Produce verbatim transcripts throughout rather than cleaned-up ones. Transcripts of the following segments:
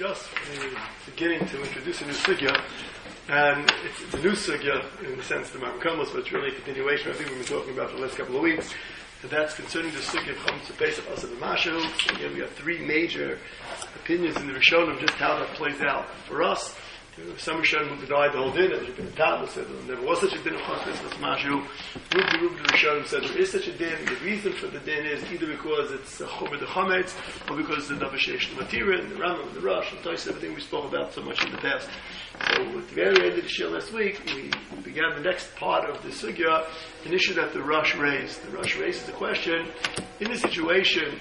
just uh, beginning to introduce a new sugya, and it's, it's a new sugya in the sense of the Maram but it's really a continuation of everything we've been talking about for the last couple of weeks, and that's concerning the sugya of Chametz Pesach Asav Mashu. Again, we have three major opinions in the Rishonim just how that plays out for us. Some Rishonim who denied the whole din, there's been a Talmud said there never was such a din of Chametz Pesach Mashu. Rubi Rubi the Rishonim said there is such a din. The reason for the din is either because it's a Chomer de Chametz, or because it's the Navashesh Matira, and the Rambam, and the Rosh, and Toys, everything we spoke about so much in the past. So at the very end of the shir last week, we began the next part of the sugya, an issue that the Rosh raised. The Rosh raises the question, in a situation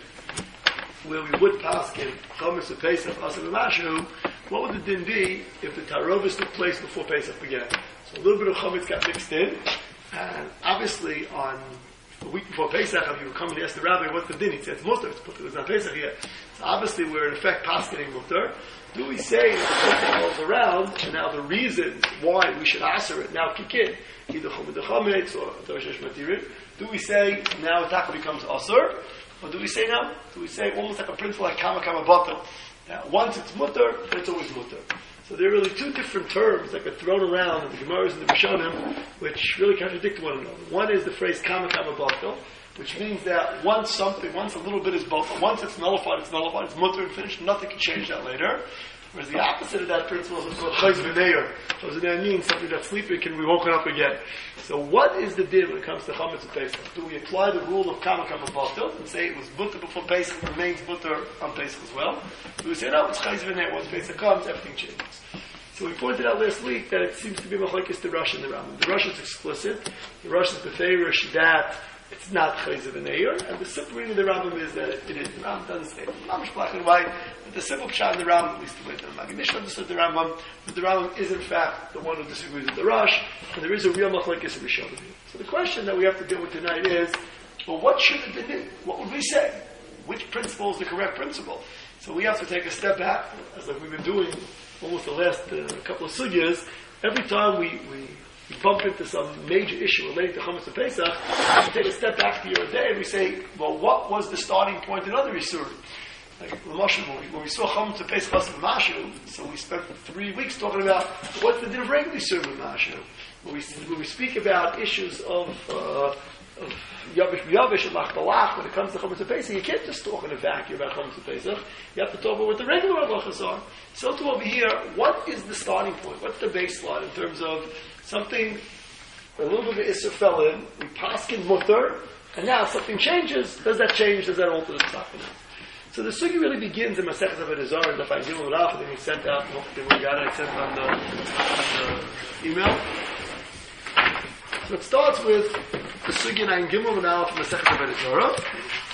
where we would pass in Chametz Pesach Asav Mashu, what would the din be if the Tarovis took place before Pesach began? So a little bit of Chametz got mixed in, and obviously on a week before Pesach, if you were coming to ask the rabbi, what's the din? He said, it's Mutter, it's Mutter, it's not Pesach yet. So obviously we're in effect paskening Mutter. Do we say that it rolls around, and now the reasons why we should answer it now kick in, either Chomer de Chametz or Navashesh Matira? Do we say now it becomes Asur? Or do we say now? Do we say almost like a principle like Kama Kama Bata? Now, once it's Mutter, then it's always Mutter. So there are really two different terms that get thrown around in the Gemaras and the Rishonim, which really contradict one another. One is the phrase Kama Kama Bata, which means that once something, once a little bit is Bata, once it's nullified, it's nullified, it's Mutter and finished, nothing can change that later. Whereas the opposite of that principle is called Chayz V'neir. Chayz V'neir means something that's sleeping can be woken up again. So what is the din when it comes to Chametz and Pesach? Do we apply the rule of Kama Kama Batel and say it was butter before Pesach, it remains butter on Pesach as well? Do we say, no, it's Chayz V'neir, once Pesach comes, everything changes? So we pointed out last week that it seems to be Machlokes the Rosh and the Rambam. The Rosh is explicit. The Rosh is beferish that it's not Chayz V'neir, and the simple reading of the Rambam is that it is. The Rambam doesn't say it. The Rambam is black and white. But the simple pshat in the Rambam, at least the way the Maggid Mishnah understood the Rambam, that the Rambam is in fact the one who disagrees with the Rosh, and there is a real Machlokes in Rishonim. So the question that we have to deal with tonight is, well, what should it be? What would we say? Which principle is the correct principle? So we have to take a step back, as like we've been doing almost the last uh, couple of sugyas. Every time we, we we bump into some major issue relating to Chametz and Pesach, we take a step back to your day and we say, well, what was the starting point in other Yisurim? Like when we, when we saw Chametz and Pesach Asav Mashu, so we spent three weeks talking about what's the din of regular Yisurim with Mashu. When we, when we speak about issues of, uh, of Yavish Yavish and Machbalach, when it comes to Chametz and Pesach, you can't just talk in a vacuum about Chametz and Pesach. You have to talk about what the regular halachas are. So to over here, what is the starting point? What's the baseline in terms of something, a little bit of Isser fell in, we paskin mutter, and now something changes. Does that change? Does that alter the tzachim? So the sugi really begins in Masechet Avodah Zarah, and if I give him Raf, then he sent out, hopefully we got it, I sent on the, on the email. So it starts with the sugi Nayin Gimel and Aleph from Masechet Avodah Zarah.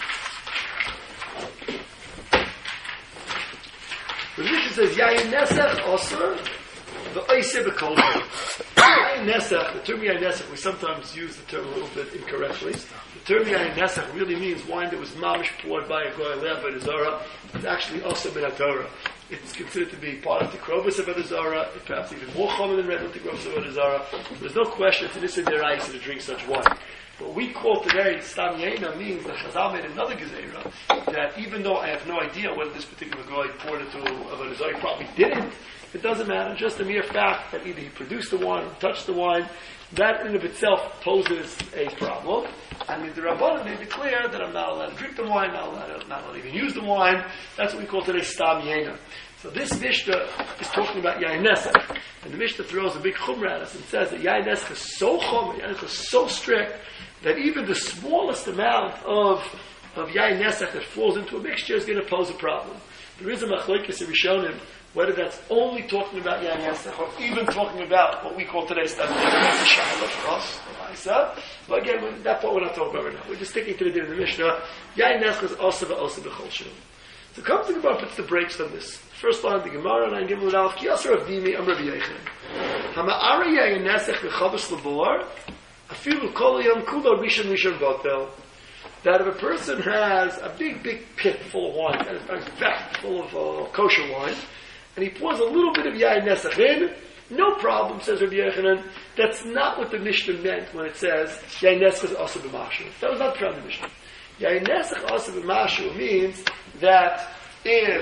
The Mishnah says, Yayin Nesach Osir, the Oiseh B'Kolchei. Yayin Nesach, the term Yayin Nesach, we sometimes use the term a little bit incorrectly. The term Yayin Nesach really means wine that was mamish poured by a goy lev by the Zara. It's actually also min Torah. It's considered to be part of the Krovus of the Zara, perhaps even more common than regular Krovus of the Zara. There's no question it's an Issa Deraisa to drink such wine. What we call today Stam Yeina means that Chazal made another Gezerah, that even though I have no idea whether this particular guy poured it to Avodah Zarah, he probably didn't, it doesn't matter. Just the mere fact that either he produced the wine or touched the wine, that in and of itself poses a problem. And the Rabbanan made it clear that I'm not allowed to drink the wine, not allowed to, not allowed to even use the wine. That's what we call today Stam Yeina. So this Mishnah is talking about Yayin Nesach. And the Mishnah throws a big chumrah at us and says that Yayin Nesach is so chumrah, Yayin Nesach is so strict, that even the smallest amount of, of Yayin Nesach that falls into a mixture is going to pose a problem. There is a Machlokes in Rishonim, whether that's only talking about Yayin Nesach or even talking about what we call today Stam Yeina, Shayla for us, but again, that's what we're not talking about right now. We're just sticking to the din of the Mishnah. Yayin Nesach is also also b'chol shul. So comes the Gemara puts the brakes on this. First line, the Gemara, and I give it out. Ki Yasser Avdimi, I'm Rabbi Yechon. Hama'ara Yayin Nesach v'chavas labor, afilu kol yom kulo rishon rishon botel. That if a person has a big, big pit full of wine, and a vat full of uh, kosher wine, and he pours a little bit of Yayin Nesach in, no problem, says Rabbi Yechanan. That's not what the Mishnah meant when it says Yayin Nesach is also b'mashu. That was not from the Mishnah. Yayin Nesach also b'mashu means that if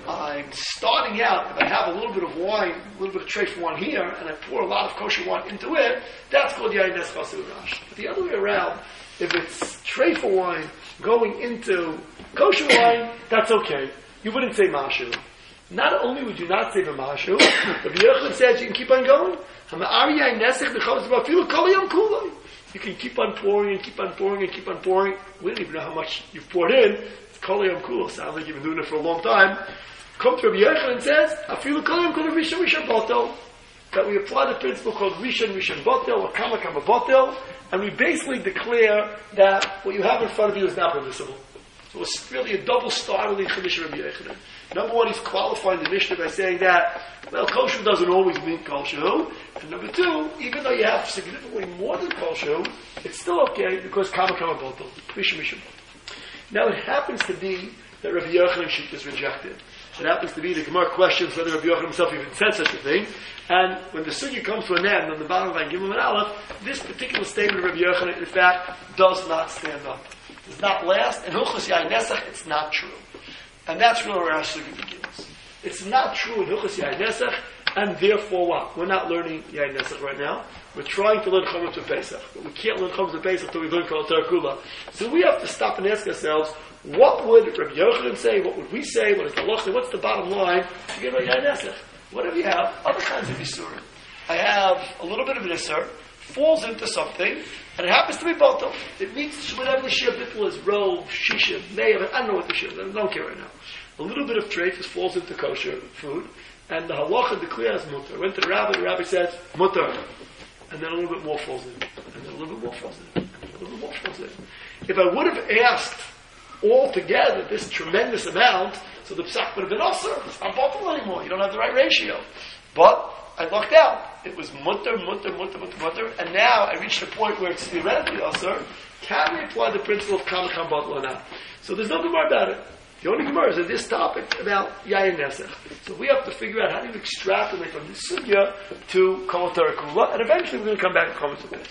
I'm starting out, if I have a little bit of wine, a little bit of treif wine here, and I pour a lot of kosher wine into it, that's called yayin nesach asur rash. But the other way around, if it's treif wine going into kosher wine, that's okay. You wouldn't say mashu. Not only would you not say the mashu, but Yochanan says you can keep on going. You can keep on pouring and keep on pouring and keep on pouring. We don't even know how much you've poured in. It's kol yom kula. Sounds like you've been doing it for a long time. Come to Rabbi Yochanan and says, "Afilu kol yom kula rishon rishon botel." That we apply the principle called rishon rishon botel or kama kama botel, and we basically declare that what you have in front of you is not permissible. So it's really a double startling chiddush of Rabbi Yochanan. Number one, he's qualifying the Mishnah by saying that, well, kosher doesn't always mean kosher. And number two, even though you have significantly more than kosher, it's still okay because kama kama botel, rishon rishon botel. Now it happens to be that Rabbi Yochanan's sheet is rejected. It happens to be the Gemara questions whether Rabbi Yochanan himself even said such a thing. And when the sugya comes to an end on the bottom of Ein Gimel and Aleph, this particular statement of Rabbi Yochanan, in fact, does not stand up. It does not last. In Hilchos Yayin Nesach, it's not true. And that's really where our sugya begins. It's not true in Hilchos Yayin Nesach, and therefore what? We're not learning Yayin Nesach right now. We're trying to learn Chomer to Pesach, but we can't learn Chomer to Pesach until we learn Kol Torah Kula. So we have to stop and ask ourselves, what would Rabbi Yochanan say? What would we say? What is the Lach say? What's the bottom line to get about Yayin Nesach? Whatever you have, other kinds of Yisurim. I have a little bit of an Isser, falls into something, and it happens to be Botel. It means whatever the Shir Bittul is, Rove, Shisha, Meyav, I don't know what the Shir is, I don't care right now. A little bit of treif falls into kosher food, and the halacha declares mutter. I went to the rabbi, the rabbi says, mutter. And then a little bit more falls in. And then a little bit more falls in. And a little bit more falls in. If I would have asked altogether this tremendous amount, so the psak would have been also, it's not Botel anymore. You don't have the right ratio. But I lucked out. It was mutter, mutter, mutter, mutter, mutter, and now I reached a point where it's theoretically also, can we apply the principle of kama kama botel or not? So there's no Gemara about it. The only Gemara is in this topic about Yayin Nesach. So we have to figure out how do you extrapolate from this sugya to Kol Torah Kula, and eventually we're going to come back to Kol Torah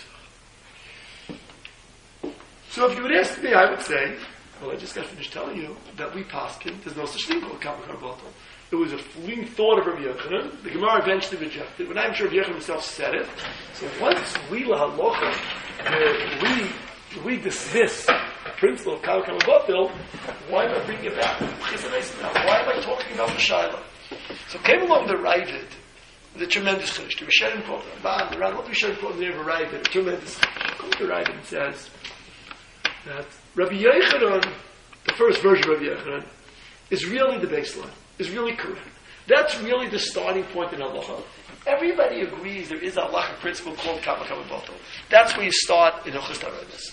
Pesach. So if you would ask me, I would say, well, I just got finished telling you that we paskin, there's no such thing called Kama Kama Botel. It was a fleeting thought of Rabbi Yochanan. The Gemara eventually rejected it, but I'm sure Rabbi Yochanan himself said it. So once we la halacha, uh, we we dismiss the principle of Kama Kama Botel, why am I bringing it back? Why am I talking about the Shaila? So came along the Ravid, the tremendous chiddush. The Rishonim quote, the Ran, what the Rishonim quote in the name of Ravid, a tremendous chiddush. Comes the Ravid and says that Rabbi Yochanan, the first version of Rabbi Yochanan, is really the baseline, is really correct. That's really the starting point in halacha. Everybody agrees there is a halachic principle called Kama Kama Botel. That's where you start in Hilchos Taronos.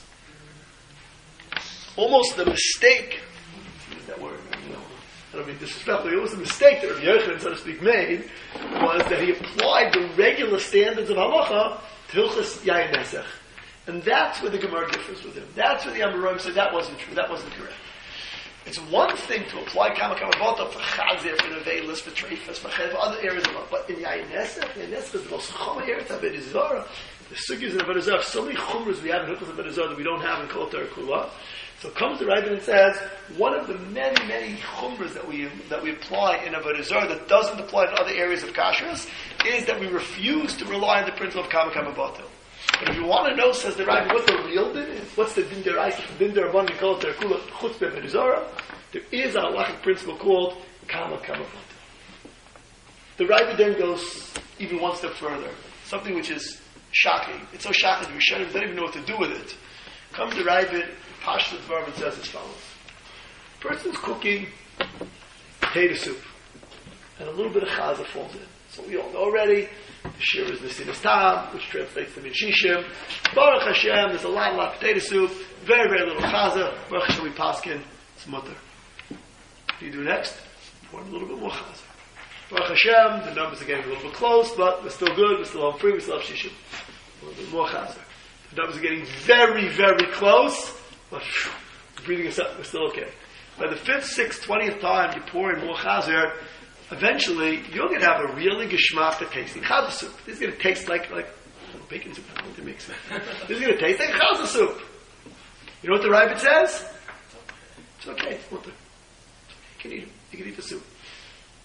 Almost the mistake, that word, you know, I don't mean disrespectful, it was a mistake that Rabbi Yochanan, so to speak, made, was that he applied the regular standards of halacha to Hilchos Yayin Nesach. And that's where the Gemara differs with him. That's where the Amoraim said that wasn't true, that wasn't correct. It's one thing to apply Kama Kama Botel for Chazir, for Nevelis, for Treifas, for Ched, for other areas of life. But in Yayin Nesach, Yayin Nesach is the most chomer area of Avodah Zarah. The sugyas in Avodah Zarah, so many chumras we have in Hilchos Avodah Zarah that we don't have in Kol Torah Kula. So comes the Ravid and says, one of the many, many chumras that we that we apply in Avodah Zarah that doesn't apply in other areas of kashrus is that we refuse to rely on the principle of Kama Kama Botel. But if you want to know, says the Ravid, what the real din is, what's the din deraisa, din derabban in Kol Torah Kula, chutz be'Avodah Zarah, there is a halachic principle called Kama Kama Botel. The Ravid then goes even one step further, something which is shocking. It's so shocking that we shouldn't don't even know what to do with it. Comes the Ravid, Pashto Dvarim, and says as follows. Person's cooking potato soup, and a little bit of chaza falls in. So we all know already, the shir is Nesinas Tam, which translates to Min Shishim. Baruch Hashem, there's a lot, a lot of potato soup, very, very little chaza. Baruch Hashem, we paskin, it's mutter. What do you do next? Pour in a little bit more chaza. Baruch Hashem, the numbers are getting a little bit close, but we're still good, we're still home free, we still have shishim. A little bit more chaza. The numbers are getting very, very close, but phew, breathing us up, we're still okay. By the fifth, sixth, twentieth time you pour in more chazer, eventually you're going to have a really geschmacked tasting chazer soup. This is going to taste like like bacon soup. I don't think it makes sense. This is going to taste like chazer soup. You know what the Ravid says? It's okay. It's mutter. You can eat it. You can eat the soup.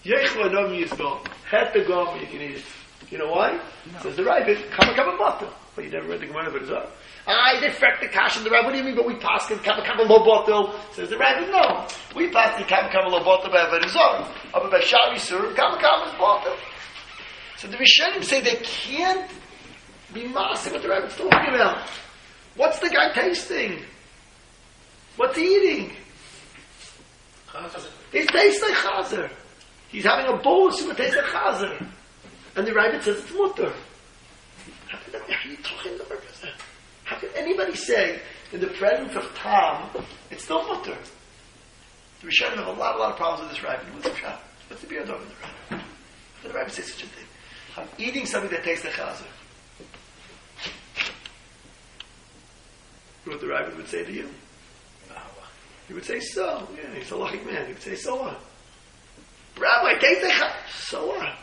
Yechla no yisbal. Het the gum, you can eat it. You know why? No. Says the Rabbit, kama kama bottle. But you never read the Gemara of it as well. I defect the cash in the Rabbit. What do you mean? But we pass in kama kama lo bottle. Says the Rabbit, no. We pass in kama kama lo bottle by Averizor. But by Shari Sur, kama kama bottle. So the Rishonim say they can't be massive what the Rabbit's talking about. What's the guy tasting? What's he eating? It tastes like chazer. He's having a bowl of soup that tastes like chazer. And the Rabbit says it's mutter. How can, that, how, you talking about that? How can anybody say in the presence of Tom it's still mutter? The Rishonim have a lot, a lot of problems with this Rabbit. What's the shot? What's the beer dog in the Rabbit? How can the Rabbit say such a thing? I'm eating something that tastes like chazer. You know what the Rabbit would say to you? He would say, so. Yeah, he's a lucky man. He would say, so what? Rabbi, taste the chazer. So what?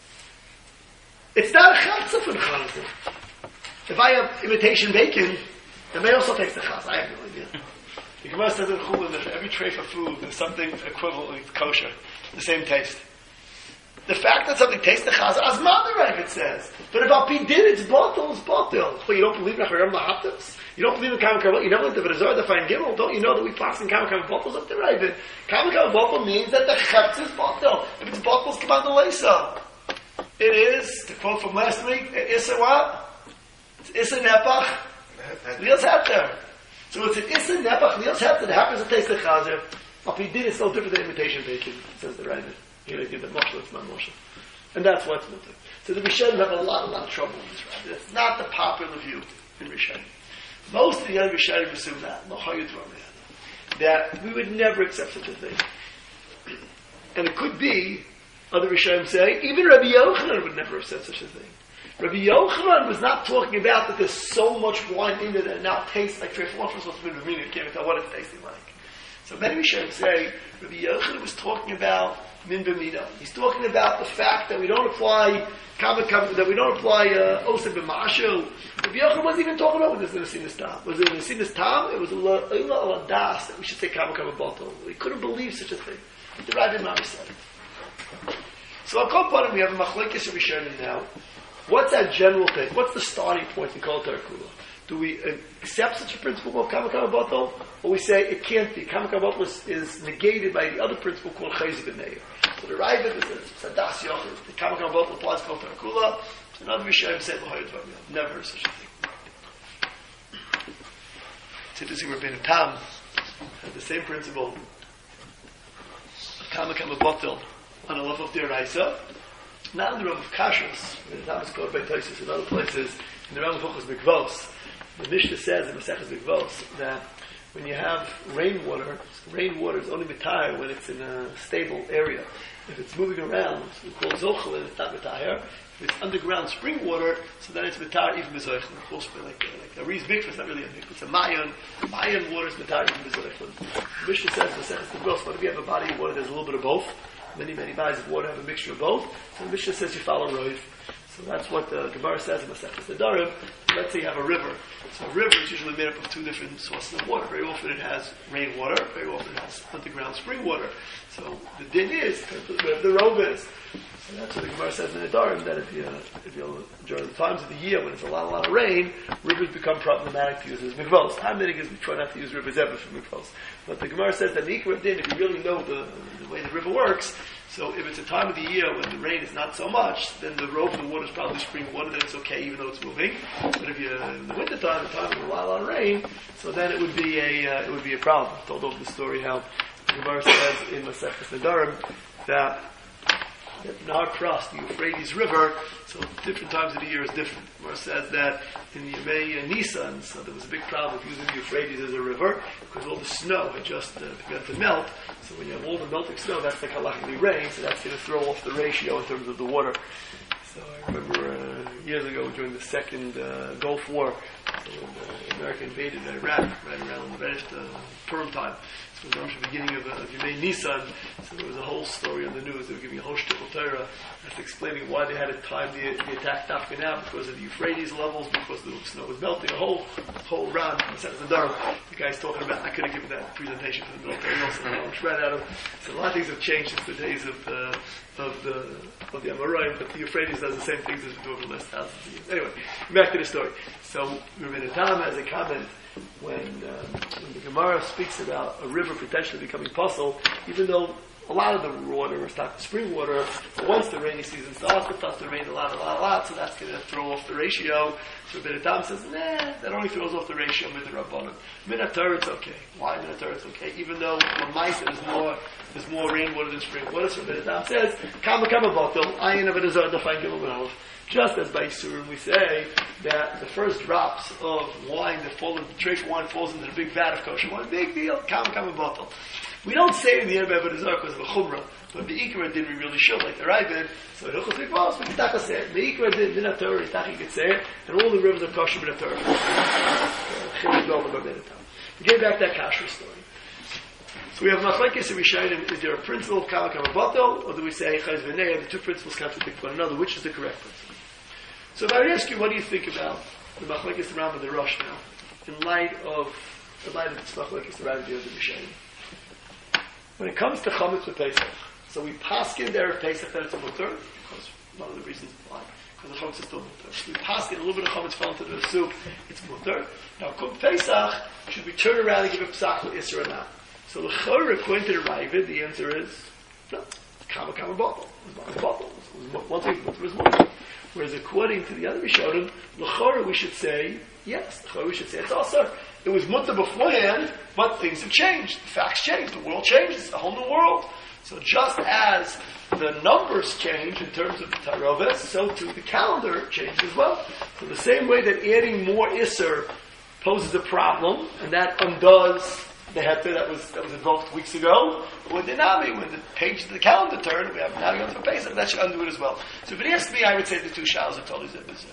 It's not a chatzah for the chazer. If I have imitation bacon, it may also taste the chazer. I have no idea. The Gemara says in Chulin that for every tray for food, there's something equivalently kosher, the same taste. The fact that something tastes the chazer, as Mother it says. But if Al Pi did, it's bottle, it's bottle. Well, you don't believe in Acharam Lahatas? You don't believe in Kama Kama? You never looked at the Rizor, the Fine Gimel? Don't you know that we pass in Kama Kama bottles up the Rabbit? Kama Kama bottle means that the chetz is bottle. If it's bottles, come on the Lesa. It is, to quote from last week, it's a what? It's Issa Nepach, Liel's Heter. So it's an Issa Nepach, Liel's Heter that happens to taste the chazer. Al Pi did, it's no different than imitation bacon, says the Rabbit. You know, give the Moshe, it's not Moshe. And that's what's mutter. So the Rishonim have a lot, a lot of trouble with this Rabbit. It's not the popular view in Rishonim. Most of the other Rishonim assume that, that we would never accept such a thing. And it could be, other Rishonim say, even Rabbi Yochanan would never have said such a thing. Rabbi Yochanan was not talking about that there's so much wine in it that it now tastes like Trey One. First of all, it's been you can't tell what it's tasting like. So many Rishonim say, Rabbi Yochanan was talking about min b'mida. He's talking about the fact that we don't apply kama kama, that we don't apply osem uh, b'mashu. Rabbi Yochanan wasn't even talking about when there's an asinas tam. Was it an asinas tam? It was a la das that we should say kama kama bottle. We couldn't believe such a thing. But the Rabbit Mami said it. So on Kol Panim we have a machlokes of Rishonim now. What's that general thing? What's the starting point in Kol Tarakula? Do we accept such a principle called Kama Kama Batal? Or we say it can't be. Kama Kama Batal is, is negated by the other principle called Chayzik and Neir. So the Ravid is a Sadas Yochid. The Kama Kama Batal applies to Kol Tarakula. So another Rishonim say L'hoyot V'amiyah. Never heard such a thing. It's interesting, Rabbeinu Tam had the same principle of Kama Kama Batal on a level of Diraisa. Not in the realm of Kashrus. Rabbeinu Tam is quoted by Tosfos in other places. In the realm of Hilchos Mikvos. The Mishnah says in Maseches Mikvos that when you have rainwater, rainwater is only mitar when it's in a stable area. If it's moving around, we call zochel, it's not mitar. If it's underground spring water, so then it's mitar even bezochel. Of course, like, like a Rees mikvah, it's not really a mikvah. It's a mayon. Mayon water is mitar even bezochel. The Mishnah says in Maseches Mikvos, what if you have a body of water, there's a little bit of both. Many, many bodies of water have a mixture of both. So the Mishnah says you follow Roiv. So that's what the Gemara says in Maseches Nedarim. Let's say you have a river. So a river is usually made up of two different sources of water. Very often it has rainwater. Very often it has underground spring water. So the din is where the robe is. And that's what the Gemara says in Nedarim, that if you, if you during the times of the year when it's a lot, a lot of rain, rivers become problematic to use as mikvos. Hamidig is we try not to use rivers ever for mikvos. But the Gemara says that Nikra din, if you really know the, the way the river works, so if it's a time of the year when the rain is not so much, then the rope of the water is probably spring water, then it's okay even though it's moving. But if you're in the winter time, the time with a lot, a lot of rain, so then it would be a uh, it would be a problem. I told over the story how the Gemara says in Maseches Nedarim that that Nahar Pras, the Euphrates River, so different times of the year is different. Gemara says that in the Yemei Nisan, so there was a big problem with using the Euphrates as a river because all the snow had just uh, begun to melt. So when you have all the melting snow, that's like halachically rain, so that's going to throw off the ratio in terms of the water. So I remember uh, years ago during the second uh, Gulf War, so when uh, America invaded Iraq right around the uh, Purim time. It was the beginning of, uh, of Yemei Nisan, so there was a whole story on the news. They were giving a whole shtickle Torah, after explaining why they had to time the, the attack Dafka now, because of the Euphrates levels, because the snow was melting, a whole whole round in the sense of the Durham. The guy's talking about, I could have given that presentation to the military also, I ran out of, so a lot of things have changed since the days of, uh, of the of the Amoraim, but the Euphrates does the same things as we do over the last thousands of years. Anyway, back to the story. So, Rabbi Tam has a comment when, um, when the Gemara speaks about a river potentially becoming puzzle, even though a lot of the water is not spring water, but once the rainy season starts, it starts to rain a lot, a lot, a lot, so that's going to throw off the ratio. So Rabbi Tam says, nah, that only throws off the ratio of Midrabanan. Minator, it's okay. Why Minator, it's okay? Even though on Maisa there's more, there's more rainwater than spring water, so Rabbi Tam says, Kama Kama Bottle, Ayin of Adazar, Define Gimel. Just as by Yisurim we say that the first drops of wine that fall into the trace wine falls into the big vat of kosher wine, big deal, Kama Kama Bottle. We don't say in the end of Adazar because of a chumrah, but the Ikra did we really should, like the Rai did. So the Hilchos Mikvahs, we can taka say it. The Ikra did, Din HaTorah, Itach, you could say it, and all the rivers are kosher Din HaTorah. We get back to that kasher story. So we have Machlekes and Rishayim, is there a principle of Kama Kama Bottle, or do we say Chayz V'nei, the two principles contradict one another, which is the correct principle? So if I would ask you, what do you think about the Machlekes, the Rambam, and the Rosh now, in light of, in light of this Machlekes, the Rambam, and the Rishayim? When it comes to Chametz for Pesach, so we paskin there of Pesach that it's a mutter, because one of the reasons why, because the Chametz is still mutter. So we paskin a little bit of Chametz fell into the soup, it's mutter. Now, come Pesach, should we turn around and give a Pesach to Isra or not? So the Chor, according to the Ravid, the answer is, no, Kama Kama Bottle. It's a bottle. One thing, mutter is mutter. Whereas according to the other Rishonim, L'chora we should say, yes, L'chora we should say it's also. It was mutter beforehand, but things have changed. The facts changed. The world changed. It's a whole new world. So just as the numbers change in terms of the Taroves, so too the calendar changed as well. So the same way that adding more Isser poses a problem, and that undoes the Heter that was that was invoked weeks ago, with the Nami, when the page of the calendar turned, we have now going to Pesach, that should undo it as well. So if it asks me, I would say the two showers are totally zeh b'zeh.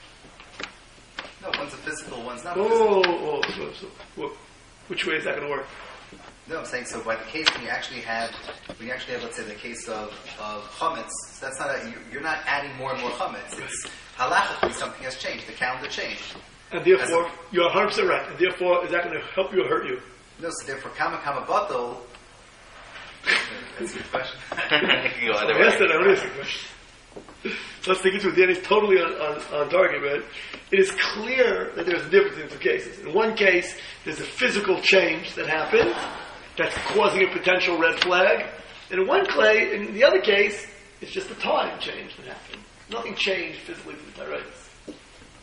No, one's a physical, one's not oh, physical. Oh, so, so, well, which way is that going to work? No, I'm saying, so by the case when you actually have, when you actually have, let's say, the case of, of chametz, so that's not a, you, you're not adding more and more chametz. It's halachically something has changed. The calendar changed. And therefore, your herbs are right. And therefore, is that going to help you or hurt you? No, so therefore, kama kama batel. That's a good question. You can go so either I way. asked that, I want to ask a question. So let's take it to it. Dan is totally on, on, on target, but it is clear that there's a difference in two cases. In one case, there's a physical change that happened that's causing a potential red flag. And in one clay, in the other case, it's just a time change that happened. Nothing changed physically to the Tyraitis.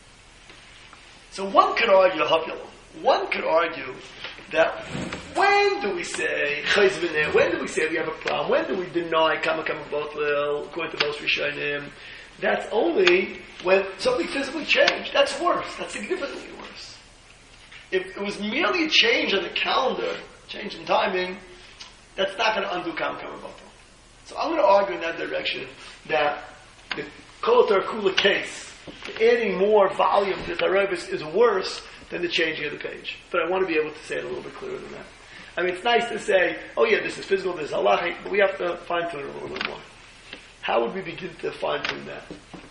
So one could argue, one could argue that when do we say chayz v'nei? When do we say we have a problem? When do we deny kama kama botlel according to most Rishonim? That's only when something physically changed. That's worse. That's significantly worse. If it was merely a change on the calendar, change in timing, that's not going to undo kama kama botlel. So I'm going to argue in that direction that the kol kula case, adding more volume to the Tarevis is worse than the changing of the page. But I want to be able to say it a little bit clearer than that. I mean, it's nice to say, oh yeah, this is physical, this is halachic, but we have to fine-tune it a little bit more. How would we begin to fine-tune that?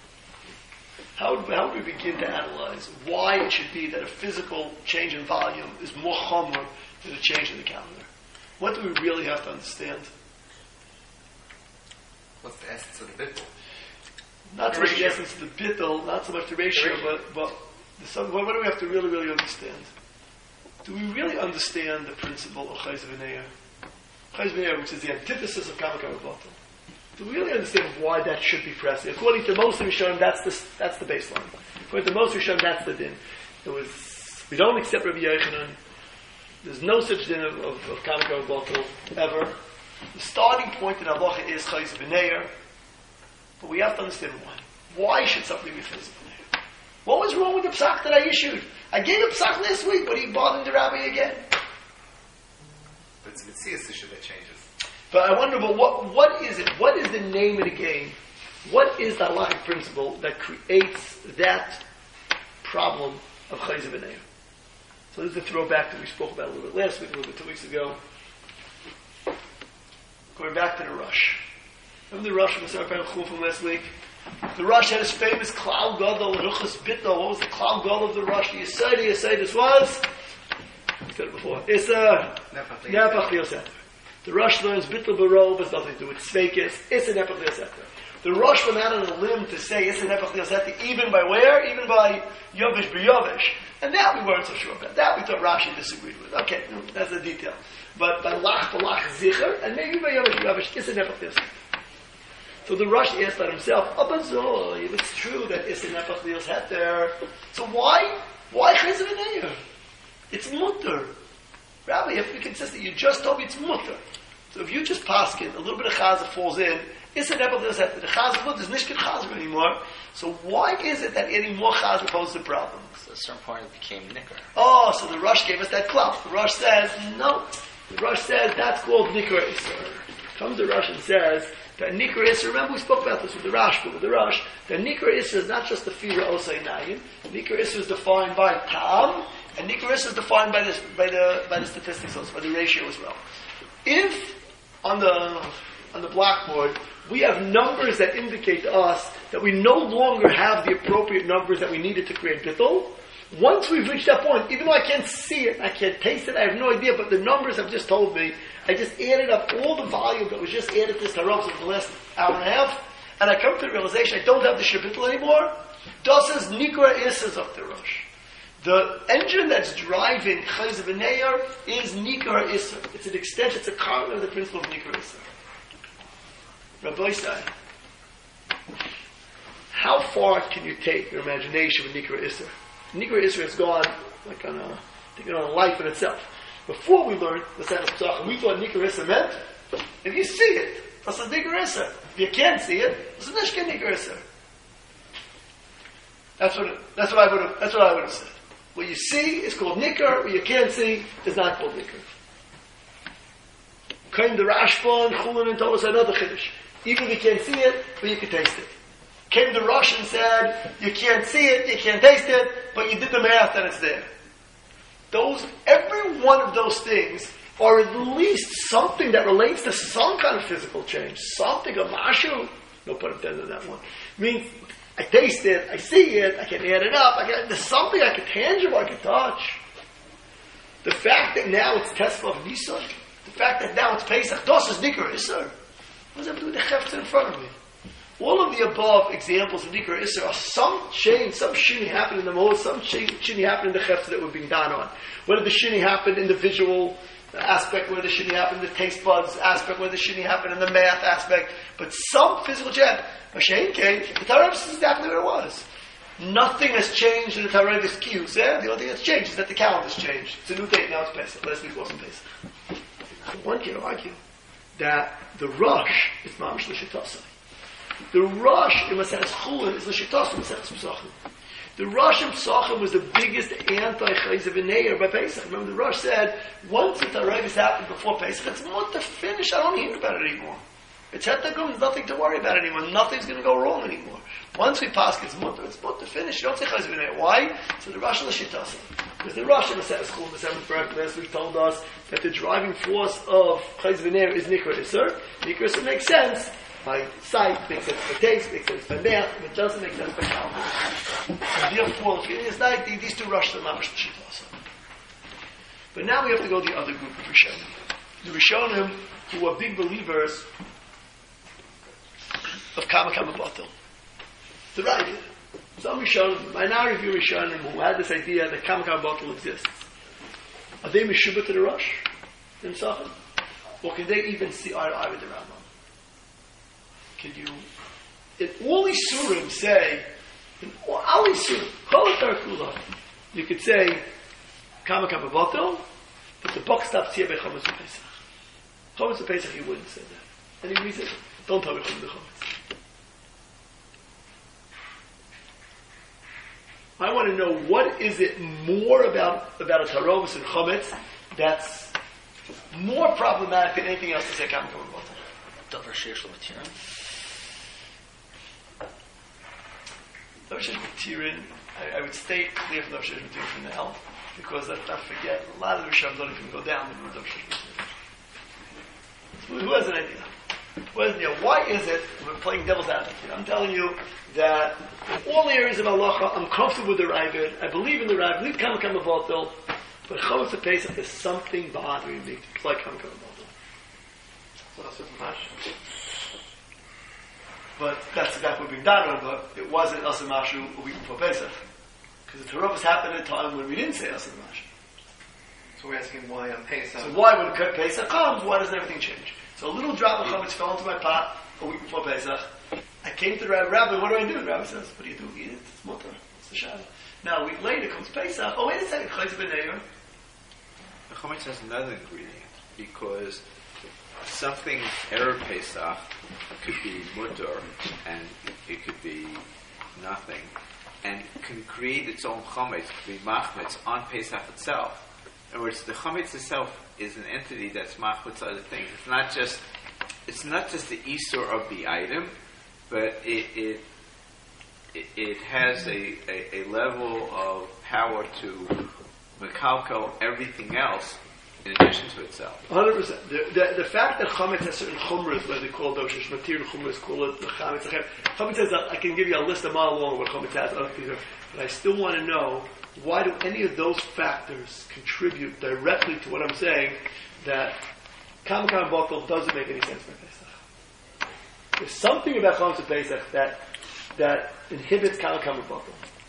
How would, how would we begin to analyze why it should be that a physical change in volume is more chomer than a change in the calendar? What do we really have to understand? What's the essence of the bittul? Not so much the essence of the bittul, not so much the ratio, the ratio. but... but Some, what do we have to really, really understand? Do we really understand the principle of chayz v'nei? Chayz v'nei, which is the antithesis of kama kama botel. Do we really understand why that should be present? According to most Rishonim, that's the that's the baseline. According to most Rishonim, that's the din. It was we don't accept Rabbi Yochanan. There's no such din of, of, of kama kama botel ever. The starting point in halacha is chayz v'nei, but we have to understand why. Why should something be physical? What was wrong with the psak that I issued? I gave a psak last week, but he bothered the rabbi again. But it's a Mitzias issue that changes. But I wonder, but what, what is it? What is the name of the game? What is the halachic principle that creates that problem of chayz v'nei? So this is a throwback that we spoke about a little bit last week, a little bit two weeks ago. Going back to the Rush. Remember the Rush from the Sarah Chul from last week? The Rush had his famous Klal Gadol, Ruchas Bitno. What was the Klal Gadol of the Rush? The Yisai, the Yisai, this was? I said it before. It's a Nepach Liyoseter. The Rush learns Bitl Baro, but it's nothing to do with Sveikis. It's a Nepach Liyoseter. The Rush went out on a limb to say it's a Nepach Liyoseter, even by where? Even by Yovish B'Yovish. And that we weren't so sure about. That we thought Rashi disagreed with. Okay, that's a detail. But by Lach Balach Zicher, and maybe by Yovish B'Yovish, it's a Nepach Liyoseter. So the Rush asked that himself, Abazoi, if it's true that it's a Nepach Liyoseter, so why? Why Chayz V'Neir? It's mutter. Rabbi, if we consist that you just told me it's mutter. So if you just paskin, a little bit of chazer falls in, it's an nepach liyoseter. The chazer, look, there's nishkin chazer anymore. So why is it that adding more chazer poses a problem? So at a certain point it became nicker. Oh, so the Rush gave us that clout. The Rush says, no. The Rush says that's called nikra iser. Comes the Rush and says that nikra iser, remember we spoke about this with the Rashba, with the Rush, that nikra iser is not just the fira osay nayim. Nikra iser is defined by tam, and nikra iser is defined by the, by the, by the statistics also, by the ratio as well. If on the on the blackboard we have numbers that indicate to us that we no longer have the appropriate numbers that we needed to create bittul, once we've reached that point, even though I can't see it, I can't taste it, I have no idea, but the numbers have just told me, I just added up all the volume that was just added to this tarops in the last hour and a half, and I come to the realization I don't have the shebittul anymore. Das is nikra isers of the Rosh. The engine that's driving Chayz V'Neir is Nikar Isser. It's an extension, it's a complement of the principle of Nikar Isser. Rabbi said, how far can you take your imagination with Nikar Isser? Nikar Isser has gone like on a, taking on a life in itself. Before we learned the Seder Pesachim, we thought Nikar Isser meant, if you see it, that's a Nikar Isser. If you can't see it, it's a Nishkin Nikar Isser. That's what, it, that's what I would have, that's what I would have said. What you see is called nikar, what you can't see is not called nikar. Came the Rashba and Chulin and told us another chiddush. Even if you can't see it, but you can taste it. Came the Rush and said, you can't see it, you can't taste it, but you did the math and it's there. Those, every one of those things are at least something that relates to some kind of physical change. Something, a mashu, no pun intended on that one, means I taste it, I see it, I can add it up, I can, there's something I can tangible, I can touch. The fact that now it's Tesla of Nisan, the fact that now it's Pesach, das is Nikar Isser. What does that have to do with the Chefetz in front of me? All of the above examples of Nikar Isser are some change, some shini happened in the mode, some shini happened in the Chefetz that we're being done on. Whether the shini happened in the visual aspect, whether the shini happened in the taste buds aspect, whether the shini happened in the math aspect, but some physical change. Mashain came, the Torah is exactly what it was. Nothing has changed in the Torah cues. Yeah? The only thing that's changed is that the calendar's changed. It's a new date, now it's Pesach. Last week wasn't Pesach. One can argue that the Rush is Mamash L'Shitasai. The Rush in Maseches Chulin is L'Shitasai in Maseches Pesachim. The Rush in Pesachim was the biggest anti-Chayz V'Neir by Pesach. Remember the Rush said, once the Torah has happened before Pesach, it's not to finish, I don't hear about it anymore. It's Hetagum, there's nothing to worry about anymore. Nothing's going to go wrong anymore. Once we pass it's mutter, it's mutter finish. You don't say Chayz V'Neir. Why? So the Rush L'Shitasai. Because the Rush in the Maseches Chulin, the seventh paragraph last week told us that the driving force of Chayz V'Neir is Nikra Isser. Nikra Isser makes sense by sight, makes sense by taste, makes sense by math, but doesn't make sense by calendar. And therefore, if it is like these two Rush are Mamash L'Shitasai. But now we have to go to the other group of Rishonim. The Rishonim who are big believers of Kama Kama Batel. The right. Some Rishonim, minority of Rishonim who had this idea that Kama Kama Batel exists. Are they Meshubah to the Rush in Sachem? Or can they even see eye to eye with the Rambam? Can you, if all these Surim say, in all these Surim, Kol Kula, you could say Kama Kama Batel, but the buck stops here by Chometz Pesach. Chometz Pesach, you wouldn't say that. Any reason? Don't tell me Chometz. I want to know what is it more about about a tarovus and chometz that's more problematic than anything else to say Kama Kama Batel. Davar sheish l'matirin. Davar sheish l'matirin. I would stay clear from Davar sheish l'matirin for now because let's not forget a lot of the Rishonim don't even go down the road of Davar sheish l'matirin. Who has an idea? Well, you know, why is it we're playing devil's advocate? I'm telling you that in all areas of halacha, I'm comfortable with the Ravid. I believe in the Ravid. I believe Kama Kama Batel. But Chametz Pesach, there's something bothering me. It's like Kama Kama Batel. So that's what's mash. But that's exactly what we've done. But it wasn't Asa Mashu a week before Pesach, because the Teruvos happened at a time when we didn't say Asa Mashu. So we're asking why on Pesach. So why, when Pesach comes, why doesn't everything change? So a little drop of chametz fell into my pot a week before Pesach. I came to the rabbi, Rabbi, what do I do? The rabbi says, what do you do? Eat it. It's mutter. It's the Shabbat. Now a week later comes Pesach. Oh, wait a second. Chayz b'neir. The chametz has another ingredient, because something Erev Pesach could be mutter and it could be nothing, and can create its own chametz, could be machmetz on Pesach itself. In other words, the chametz itself is an entity that's machmetz other things. It's not just it's not just the isur of the item, but it it it, it has a, a, a level of power to mekalkel everything else in addition to itself. one hundred percent. The, the, the fact that chametz has certain chumras, whether they call it doshish matir, the chumras call it the chametz. Chametz says, I can give you a list a mile long of what chametz has, other things are, but I still want to know, why do any of those factors contribute directly to what I'm saying, that Kama Kama Batel doesn't make any sense by Pesach? There's something about Chametz Pesach that that inhibits Kama Kama Batel.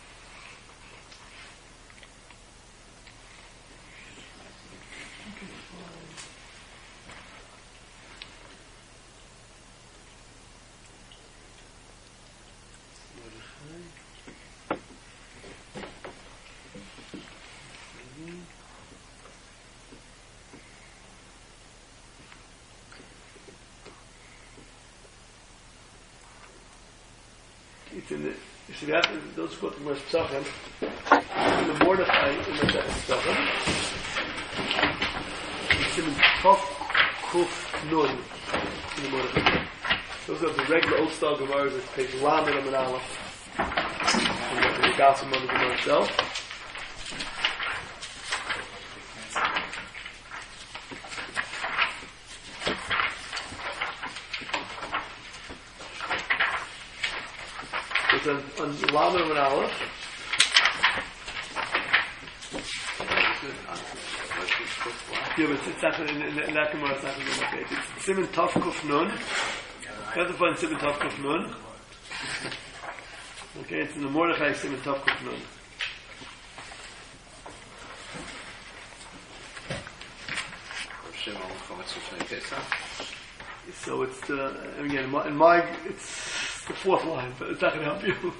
It's in the, you see, we have to, those who go to the Pesachim, in the Mordechai, in the Pesachim, it's in the Tov Kuf Nun, in the Mordechai. Those are the regular old style Gemaras, it's page Lamed Amid Aleph, and the Gassam on the Gemara itself. On, on Lamed and Aleph. Yeah, but it's not in, in, in that Gemara. It's not in the page. It's Siman Tav Kuf Nun. You have to find Siman Tav Kuf Nun. Okay, it's in the Mordechai Siman Tav Kuf Nun. So it's the again in my, in my it's. The fourth line, but it's not going to help you.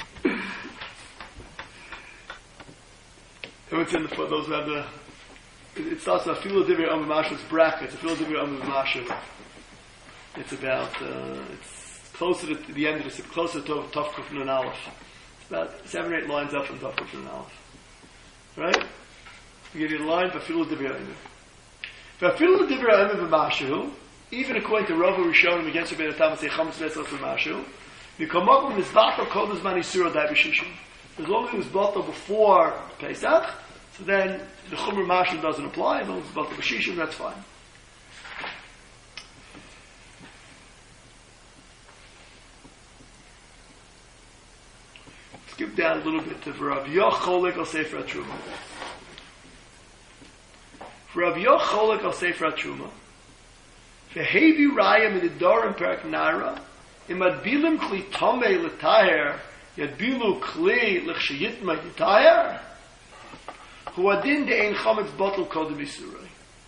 And it's in the, for those who have the, it starts with a Filo Divir Am V'Mashu's brackets, a Filo Divir Am V'Mashu. It's about, uh, it's closer to the end of this, it's closer to Tov Kuf Nun Aleph. It's about seven or eight lines up from Tov Kuf Nun Aleph. Right? We give you the line for Filo Divir Am. For Filo Divir Am V'Mashu, even according to Rav Rishonim against Rabbeinu Tam, say Chametz Pesach V'Mashu, you come up with Mizbatel Kol Zman Yisur Dai B'Shishim. As long as it was Batel before Pesach, so then the Chumra Mashu doesn't apply. As long as it's Batel B'Shishim, that's fine. Skip down a little bit to Rav Yocholik al Sefer HaTruma. Rav Yocholik al Sefer HaTruma. Ve'hevi raya mididorim perak nara, imadbilim kli tomei l'taher, yadbilu kli l'chshayitma yitaher, hu adin de'ein chametz bottle kodem isurei.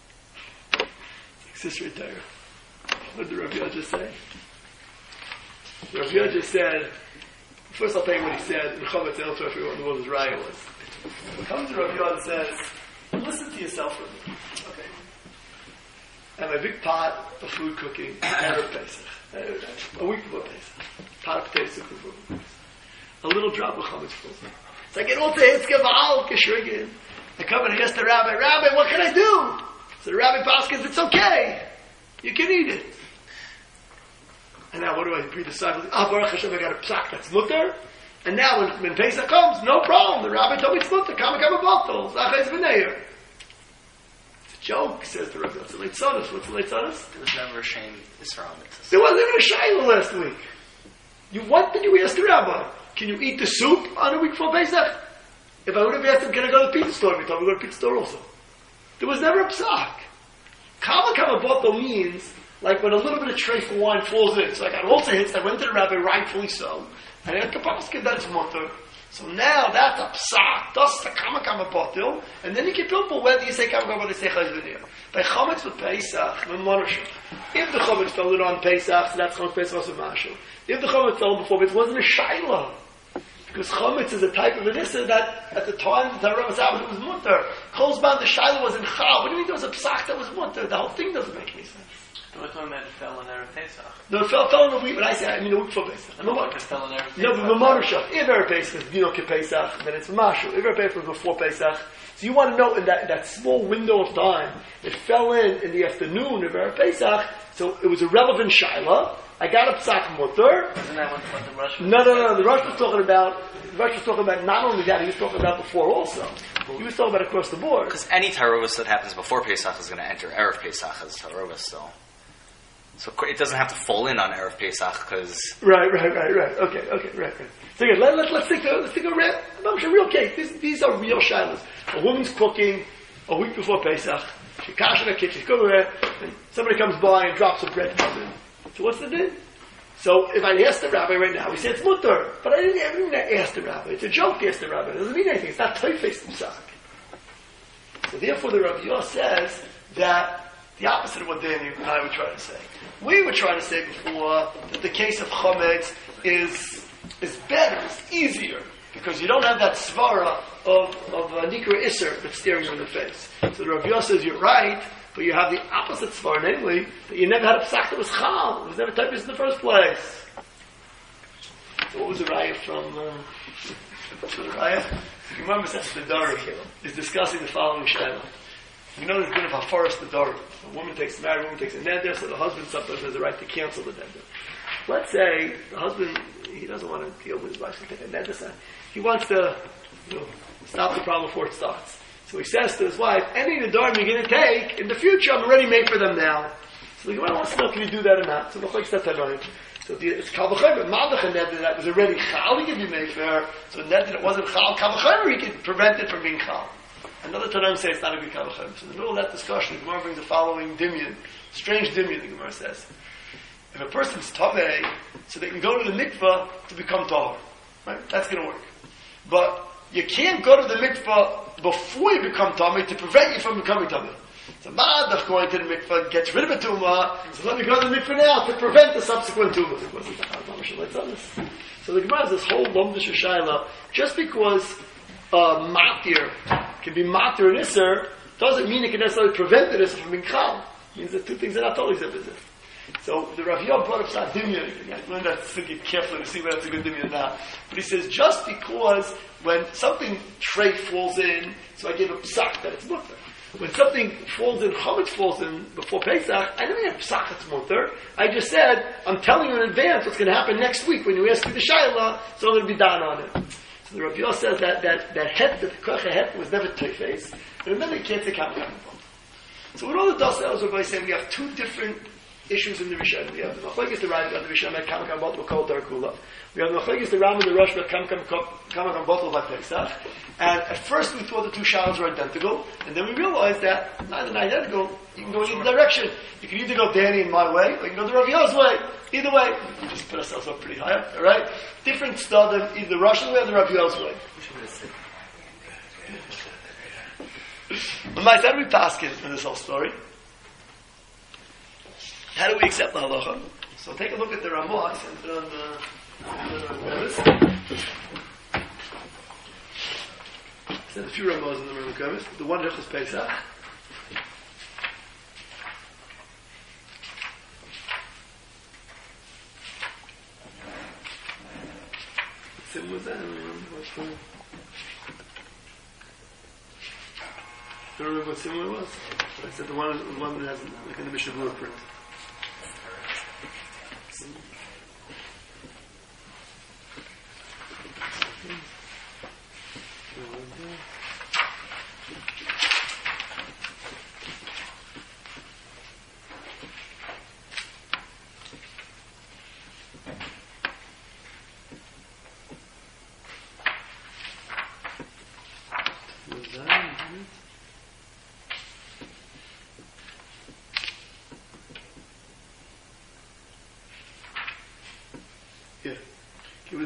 It's right there. What did Rav Yah just say? Rav Yah just said, first I'll tell you what he said, in chametz, and I'll tell you what the world's raya was. What comes to Rav Yah and says, listen to yourself for a minute. Okay. I have a big pot of food cooking, Erev Pesach, a week before Pesach, pot of potatoes cooking before Pesach. A little drop of chametz falls in. So I get all to Hitzkeval, Keshrigan. I come and I ask the rabbi, Rabbi, what can I do? So the rabbi paskins, it's okay. You can eat it. And now what do I breathe aside? Ah, Baruch Hashem, I got a psak that's mutter. And now when, when Pesach comes, no problem. The rabbi told me it's mutter. Kama Kama Batel. Zachez V'neir. joke, says the Rav Yosef. Leitzanis, what's the Leitzanis? There was never a shame Israel mitzvah. There wasn't even a shayla last week. You, what did you ask the rabbi? Can you eat the soup on a week before Pesach? If I would have asked him, can I go to the pizza store? We told him to go to the pizza store also. There was never a psak. Kama kama boto means like when a little bit of treif wine falls in. So I got also hits. I went to the rabbi, rightfully so. And I had kapaskin, that's mutter. So now that's a psak. That's the kama kama botil. And then you can people whether you say kama kama, whether you say chayzvinir. By chametz with Pesach, memonoshim. If the chametz fell in on Pesach, so that's chametz Pesach also mashal. If the chametz fell before, it wasn't a shayla. Because chametz is a type of an issa that at the time the Torah was out, it was mutter. Kolzban, the shayla was in chal. What do you mean there was a psak that was mutter? The whole thing doesn't make any sense. We're talking about it fell in Erev Pesach. No, it fell, fell in the week, when I say, I mean the week before Pesach. I'm Like it fell in Erev Pesach. No, but Mamarusha, if Erev Pesach is Dino Pesach, then it's Mashu. If Erev Pesach was before Pesach, so you want to know in that, that small window of time, it fell in in the afternoon of Erev Pesach, so it was a relevant Shaila. I got a Psak Mutter. Isn't that what, what the Rush was No, no, no, the Rush was talking about, the Rush was talking about not only that, he was talking about before also. He was talking about across the board. Because any Tarovas that happens before Pesach is going to enter Erev Pesach as Tarovas, so. So it doesn't have to fall in on Erev Pesach because. Right, right, right, right. Okay, okay, right, right. So again, let, let, let's think. Uh, let's think of a real, a real case. These, these are real shilas. A woman's cooking a week before Pesach. She cash in her kitchen. She's cooking it, and somebody comes by and drops a breadcrumb in. So what's the din? So if I ask the rabbi right now, we say it's mutter, but I didn't, I didn't even ask the rabbi. It's a joke. Ask the rabbi. It doesn't mean anything. It's not toifes psak. So therefore, the Rav Yos says that the opposite of what Danny and I were trying to say. We were trying to say before that the case of Chometz is is better, it's easier, because you don't have that svara of, of uh, Nikra Isser that's staring you in the face. So the Rav Yos says you're right, but you have the opposite svara, namely, that you never had a psak that was chal. It was never typed in the first place. So what was the raya from uh, the raya? If you remember, that's the Dari is discussing the following shayla. You know there's been a forest the Dari. A woman takes a married woman takes a neder, so the husband sometimes has the right to cancel the neder. Let's say the husband, he doesn't want to deal with his wife to take a neder, so he wants to you know, stop the problem before it starts. So he says to his wife, any nedarim you're going to take in the future, I'm already made for them now. So the Gemara wants to know, can you do that or not? So the chok says tanoim. So the, it's kal v'chomer. Ma'adach a neder that was already chal, he could be made for. So a neder that wasn't chal, kal v'chomer, he could prevent it from being chal. Another Tanaim says it's not a good kal v'chomer. So in the middle of that discussion, the Gemara brings the following dimyon, strange dimyon. The Gemara says, if a person's tamei, so they can go to the mikvah to become tahor, right? That's going to work. But you can't go to the mikvah before you become tamei to prevent you from becoming tamei. So ma'adach going to the mikvah gets rid of a tumah, so let me go to the mikvah now to prevent the subsequent tumah. So the Gemara has this whole lomdish shayla, just because uh, matir can be matir and isser, doesn't mean it can necessarily prevent the isser from being chal. It means that two things are not totally opposite. So the Rav Yom brought up that dimyon. You have to learn that to get carefully to see whether it's a good dimyon or not. But he says just because when something trait falls in, so I give a psak that it's mutter. When something falls in, chametz falls in before Pesach, I don't have psak that's mutter. I just said I'm telling you in advance what's going to happen next week when you ask me the shayla, so I'm going to be down on it. So the Rav Yom says that that that het, that the koach het was never teifes, and remember you can't say kam kam. So with all the dust elders, everybody saying we have two different issues in the Rishon. We have the Machlekes the Rambam, the Rishon at Kam Kam Bottle called Darkula. We have the Machlekes the Rambam, the Rosh at Kam Kam Kam Bottle by Pesach. And at first we thought the two shalos were identical, and then we realized that neither are identical. You can go in either direction. You can either go Danny in my way, or you can go the Rav Yah's way. Either way, we just put ourselves up pretty high up. All right, different stadim, either the Russian way or the Rav Yah's way. How do we pass in this whole story? How do we accept the halacha? So take a look at the Ramah. And put on the. There's a few Ramahs in the Ramah Kevis. The one Hilchos Pesach. Sim was that? I don't remember what's the. I don't remember what similar was. I said the one, the one that has like in the Mishnah blueprint.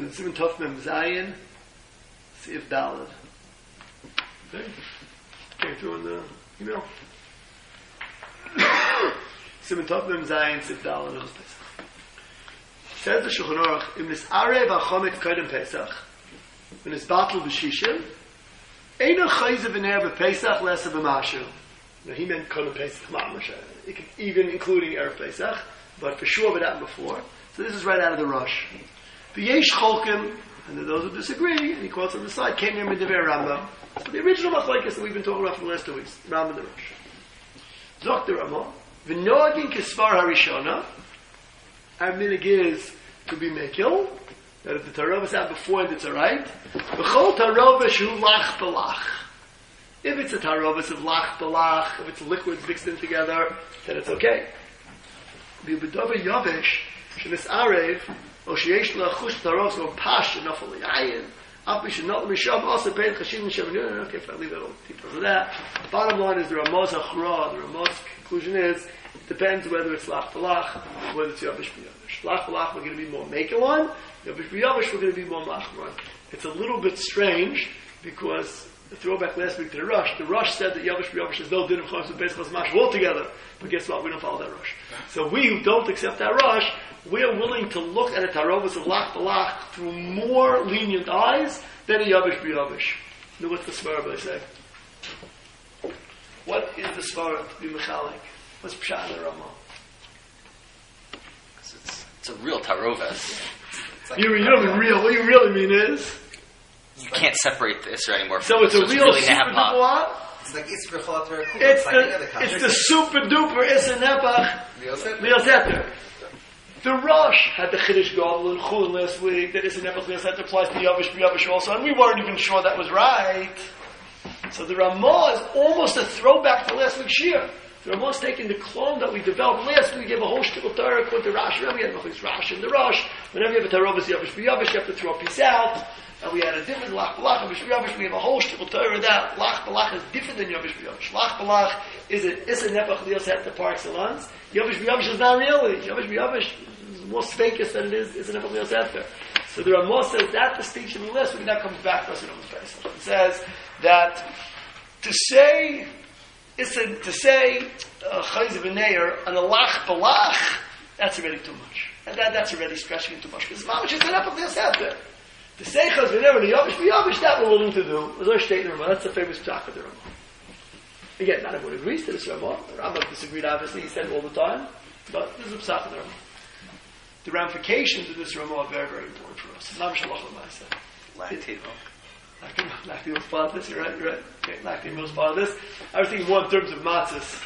in Simon Tov Mem Zayin, Sif Dalad. Okay? Came through in the email. Simon Tov Mem Zayin, Sif Dalad, Hilchos Pesach. Says the Shulchan Aruch, Im Nis'arev HaChomet Kodem Pesach, when it's battle b'shishim, Eino Chayze V'ner B'Pesach Lesa B'Mashu. Now he meant Kodem Pesach Ma'amash, even including Erev Pesach, but for sure it happened before. So this is right out of the Rosh. V'yesh Cholkim, and then those who disagree, and he quotes on the side, came here with the Rambam. So the original machlokes that we've been talking about for the last two weeks, Rambam and the Rosh. Zok the Ramah, V'nogin Kisvar HaRishona, our minig is to be mekil, that if the tarovas out before it, it's alright. V'chol tarovas hu lach belach. If it's a tarovas of lach belach, if it's liquids mixed in together, then it's okay. V'bedova yavish, shenis arev, o sheyesh lachush tarovas or pash nafal yayin, api shenot misham also paid chashim misham. Okay, if I leave that all details of that. Bottom line is the Ramaz Achra. The Ramaz conclusion is it depends whether it's lach belach, whether it's yavish b'yavish. Lach belach we're going to be more makel on. Yavish b'yavish we're going to be more machmer on. It's a little bit strange because the throwback last week to the Rosh, the Rosh said that yavish b'yavish is no din of chos and pesach mash altogether. But guess what? We don't follow that Rosh. So we who don't accept that Rosh, we're willing to look at a tarovas of lach belach through more lenient eyes than a yavish b'yavish. Know what's the svara they say? What is the svara to be mechalik? What's pshat in the Ramah? It's, it's a real taroves. Like You, you don't mean real. What you really mean is, You can't separate the Isra anymore. so it's a real really super napa. duper what? It's like Isra Chol Torah Kula. It's like any other the concept. it's the super duper Issa Nepach Lios Lios Eter. The Rosh had the Chiddush Gadol and Chulin last week that Issa Nepach Lios Eter applies to Yavish B'Yavish also, and we weren't even sure that was right. So the Ramah is almost a throwback to last week's Shir. The Ramah is taking the clone that we developed last week. We gave a whole shtickle Torah according to Rashi. We had Machlis Rashi and the Rosh. Whenever you have a Tarovas Yavish B'Yavish, you have to throw a piece out. And we had a different Lach Balach and Yavish B'Yavish. We have a whole shtickle Torah that Lach Balach is different than Yavish B'Yavish. Lach Balach is an Issa Nepach Lios Eter par excellence. Yavish B'Yavish is not really. Yavish B'Yavish is more fakest than it is Issa Nepach Lios Eter. So the Ramah says that distinction in the list, when that comes back to us in Yom Pesach. It says that to say, it's a, to say Chayz uh, v'neir and a lach balach, that's already too much, and that, that's already stretching it too much. Because mamash is an apple this after. To say Chayz v'neir and a yavish v'yavish, that we're willing to do. There's no state in the Ramah. That's the famous psak of the Ramah. Again, not everyone agrees to this Ramah. The Rambam disagreed. Obviously, he said it all the time, but this is a psak of the Ramah. The ramifications of this Ramah are very, very important for us. Mamash halach l'maaseh. Lactate milk. Lactate was part of this, you're right, you're right. Okay, lactate was part of this. I was thinking more in terms of matzahs.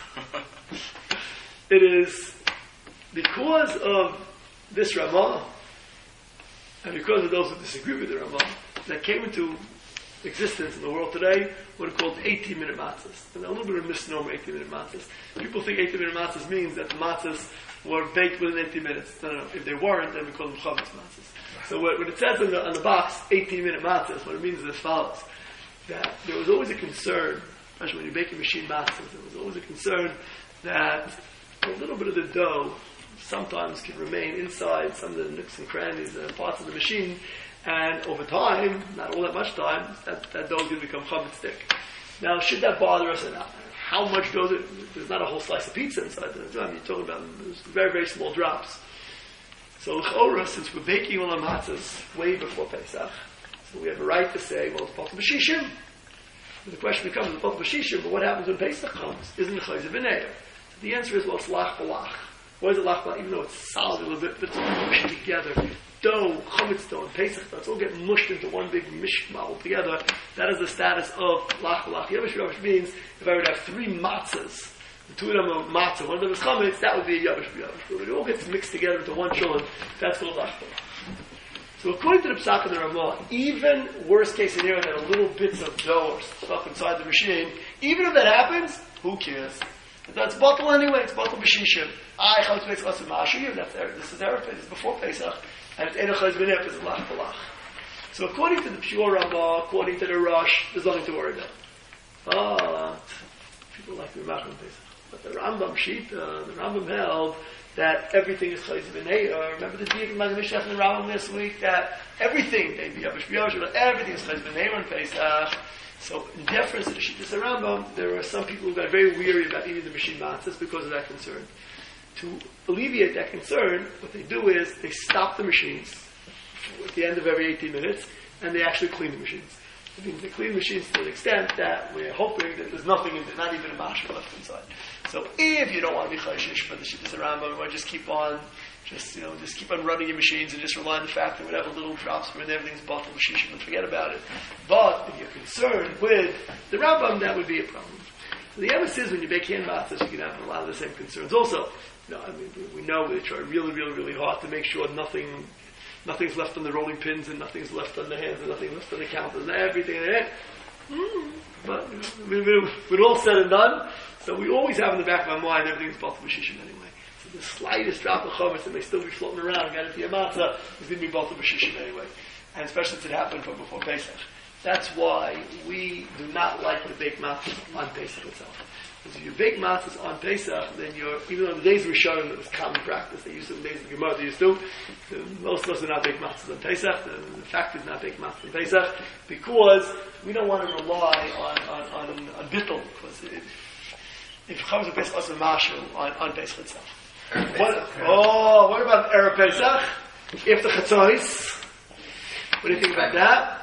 It is because of this Ramah, and because of those who disagree with the Ramah, that came into existence in the world today what are called eighteen-minute matzahs. And a little bit of a misnomer, eighteen-minute matzahs. People think eighteen-minute matzahs means that the matzahs were baked within eighteen minutes. No, no, no. If they weren't, then we call them chametz matzahs. So what, when it says on the, on the box, eighteen-minute matzahs, what it means is as follows. That there was always a concern, especially when you bake a machine matzahs, there was always a concern that a little bit of the dough sometimes can remain inside some of the nooks and crannies and parts of the machine, and over time, not all that much time, that, that dough is going to become chametz thick. Now, should that bother us or not? How much does it? There's not a whole slice of pizza inside the dough. I mean, you're talking about very, very small drops. So, l'chora, since we're baking all our matzahs way before Pesach, so we have a right to say, well, it's Patel B'Shishim. The question becomes, it's Patel B'Shishim, but what happens when Pesach comes? Isn't it Chayz v'neir? So the answer is, well, it's lach balach. Why is it lach balach? Even though it's solid a little bit, but it's all mushed together. Dough, chametz dough, and Pesach dough, it's all getting mushed into one big mishma all together. That is the status of lach balach. Yavish Yavish means, if I would have three matzahs, the two of them are matzah, one of them is chametz, that would be a yavish b'yavish. But when it all gets mixed together into one shulin, that's called lach balach. So according to the psak of the Ramah, even worst case scenario that a little bits of dough are stuck inside the machine, even if that happens, who cares? That's bottle anyway, it's bottle b'shishim. I chametz makes us a mashiyim, that's this is Erev, it's before Pesach, and it's eno chayz v'nef, it's lach balach. So according to the pure Ramah, according to the Rosh, there's nothing to worry about. But people like to be machmir Pesach. But the Rambam Shita, the Rambam held that everything is Chayz V'Neir. Remember the Diak Magen Mishach and Rambam this week that everything, they be Yavish B'Yosh, everything is Chayz V'Neir on Pesach. So in deference to the Shittas Rambam, there are some people who got very weary about eating the machine matzahs because of that concern. To alleviate that concern, what they do is they stop the machines at the end of every eighteen minutes, and they actually clean the machines. I mean, they clean the machines to the extent that we're hoping that there's nothing in there, not even a mashal left inside. So if you don't want to be chayshish for the Shittas Rambam, or just keep on, just you know, just keep on running your machines and just rely on the fact that whatever little drops where everything's bottled shishim and forget about it. But if you're concerned with the Rambam, that would be a problem. So the emes is when you bake hand matzahs, you can have a lot of the same concerns. Also, you know, I mean, we know they try really, really, really hard to make sure nothing. Nothing's left on the rolling pins, and nothing's left on the hands, and nothing's left on the counters, and everything in it. Mm. But you know, we, we, we're all said and done, so we always have in the back of our mind everything's bottled b'shishim anyway. So the slightest drop of chametz that may still be floating around, got into your matzah, is going to be bottled b'shishim anyway. And especially since it happened from before Pesach. That's why we do not like to bake matzahs on Pesach itself. Because if you bake matzahs on Pesach, then you're, even on the days of Rishon, it was common practice. They used to, the days of Gemara, they used to. Most of us do not bake matzahs on Pesach. The, the fact is not bake matzahs on Pesach because we don't want to rely on, on, on, on bittul. Because if, if it comes to Pesach, also mashal on, on Pesach itself. What, oh, what about Erev Pesach? If the Chatzos, what do you think about that?